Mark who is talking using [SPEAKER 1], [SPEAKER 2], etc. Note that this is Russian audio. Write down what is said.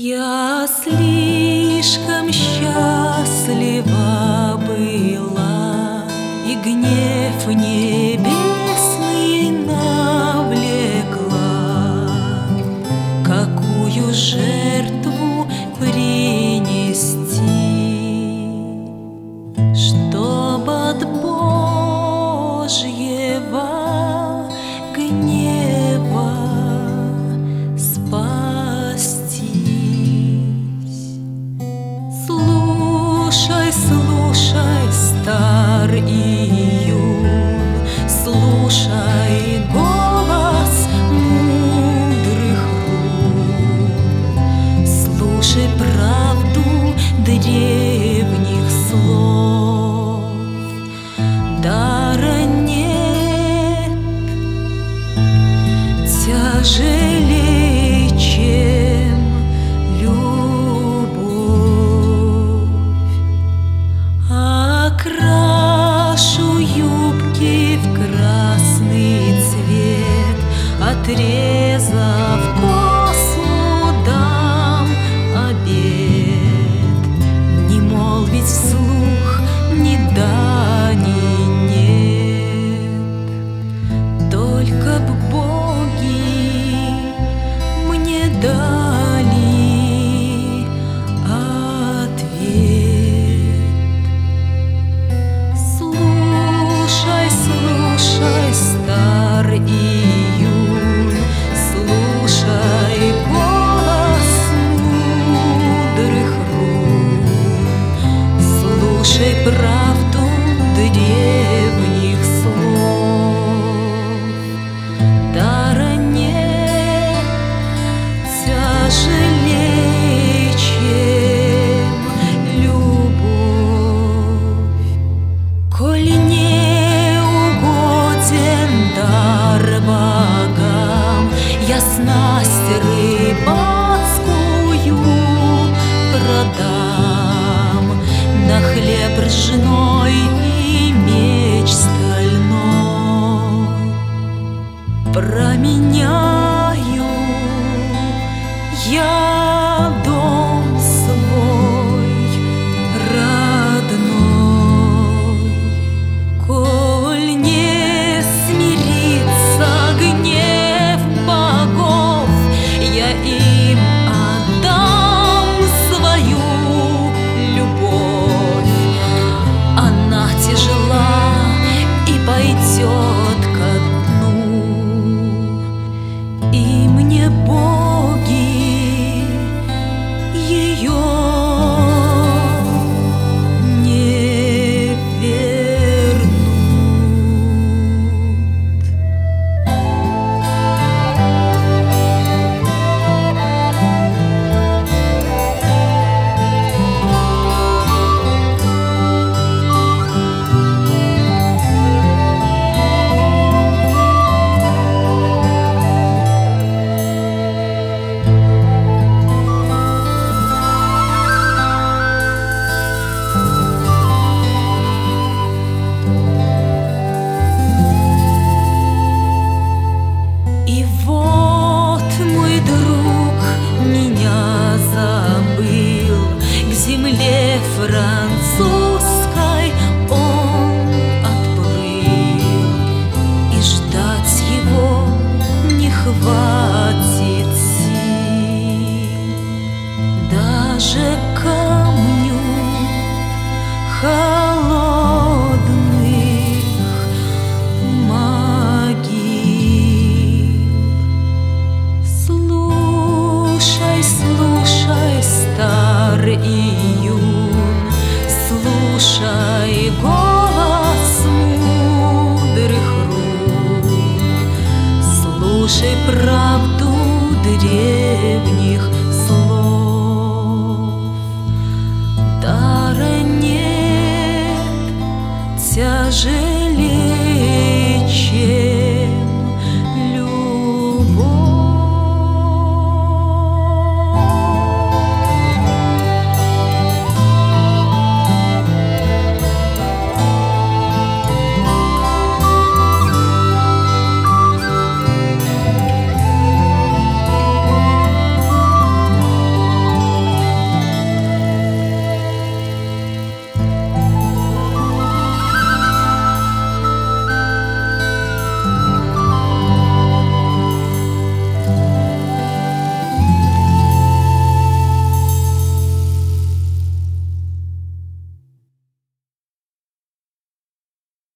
[SPEAKER 1] Я слишком счастлива была, и гнев небесный навлекла. Какую жертву принести, чтоб от Божьего гнева слушай, стар июнь, слушай голос мудрых рук, слушай правду древних слов. Дара нет тяжелей, чем крашу юбки в красный цвет, отрезав косу, дам обед. Не молвить вслух ни да, ни нет, только б боги мне дали стар июнь, слушай голос мудрых рук, слушай правду древних слов. Дара нет тяжелей, чем любовь, коль не дар богам, я снасть рыбацкую продам на хлеб ржаной и меч стальной. Про меня